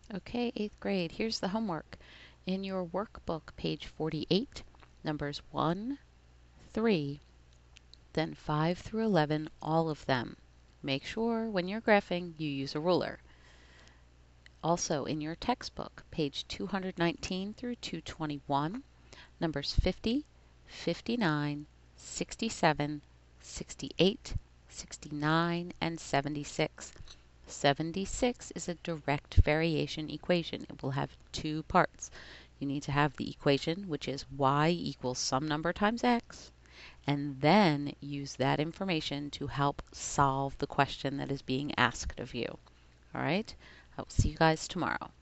Okay, 8th grade, here's the homework. In your workbook, page 48, numbers 1, 3, then 5 through 11, all of them. Make sure when you're graphing you use a ruler. Also in your textbook, page 219 through 221, numbers 50, 59, 67, 68, 69, and 76. 76 is a direct variation equation. It will have two parts. You need to have the equation, which is y equals some number times x, and then use that information to help solve the question that is being asked of you. All right? I'll see you guys tomorrow.